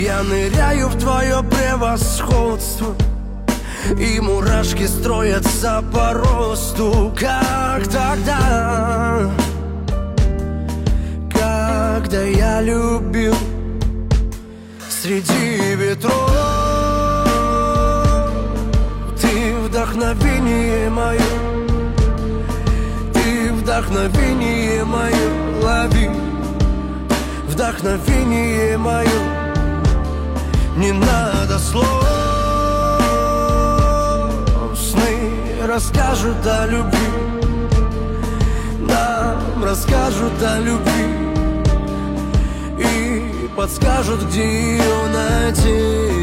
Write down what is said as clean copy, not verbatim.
Я ныряю в твое превосходство, и мурашки строятся по росту. Как тогда, когда я любил среди ветров. Ты вдохновение мое, ты вдохновение мое, лови вдохновение мое. Не надо слов, сны расскажут о любви, нам расскажут о любви и подскажут, где ее найти.